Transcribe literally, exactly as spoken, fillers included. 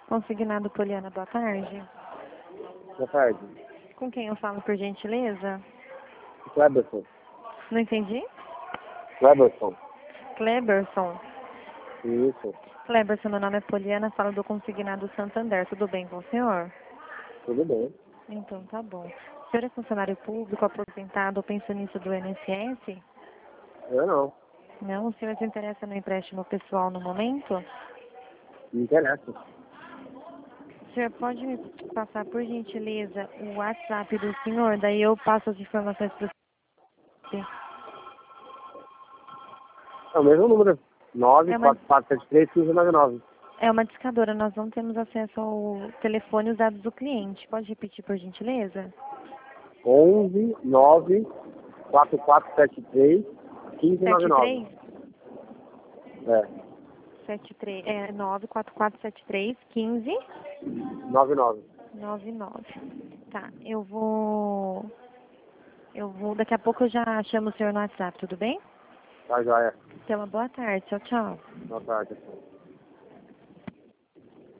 Consignado Poliana, boa tarde. Boa tarde. Com quem eu falo, por gentileza? Cleberson. Não entendi? Cleberson. Cleberson. Isso. Cleberson, meu nome é Poliana, falo do Consignado Santander. Tudo bem com o senhor? Tudo bem. Então, tá bom. O senhor é funcionário público, aposentado ou pensionista do I N S S? Eu não. Não? O senhor se interessa no empréstimo pessoal no momento? Me interessa. O senhor pode me passar, por gentileza, o WhatsApp do senhor? Daí eu passo as informações para o senhor. É o mesmo número. nove É uma, quatro quatro sete três, um cinco nove nove. é uma discadora, nós não temos acesso ao telefone e os dados do cliente. Pode repetir, por gentileza? onze nove quatro quatro sete três, um cinco nove sete nove. três? É. sete três, é nove quatro quatro sete três, um cinco nove nove. nove nove. Tá, eu vou... Eu vou... Daqui a pouco eu já chamo o senhor no WhatsApp, tudo bem? Tá, joia. Então, uma boa tarde. Tchau, tchau. Boa tarde.